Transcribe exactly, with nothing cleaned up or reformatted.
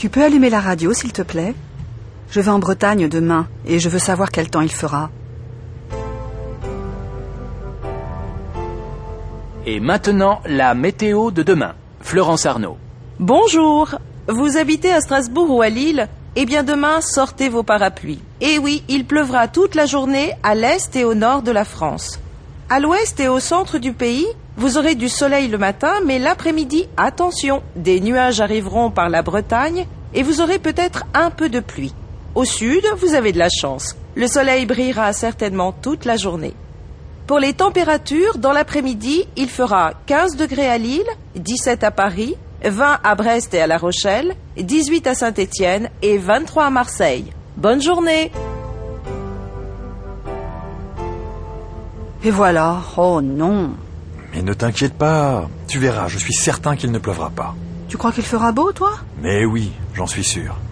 Tu peux allumer la radio, s'il te plaît? Je vais en Bretagne demain et je veux savoir quel temps il fera. Et maintenant, la météo de demain. Florence Arnaud. Bonjour. Vous habitez à Strasbourg ou à Lille? Eh bien demain, sortez vos parapluies. Et oui, il pleuvra toute la journée à l'est et au nord de la France. À l'ouest et au centre du pays, vous aurez du soleil le matin, mais l'après-midi, attention, des nuages arriveront par la Bretagne et vous aurez peut-être un peu de pluie. Au sud, vous avez de la chance. Le soleil brillera certainement toute la journée. Pour les températures, dans l'après-midi, il fera quinze degrés à Lille, dix-sept à Paris, vingt à Brest et à La Rochelle, dix-huit à Saint-Étienne et vingt-trois à Marseille. Bonne journée! Et voilà, oh non. Mais ne t'inquiète pas, tu verras, je suis certain qu'il ne pleuvra pas. Tu crois qu'il fera beau, toi? Mais oui, j'en suis sûr.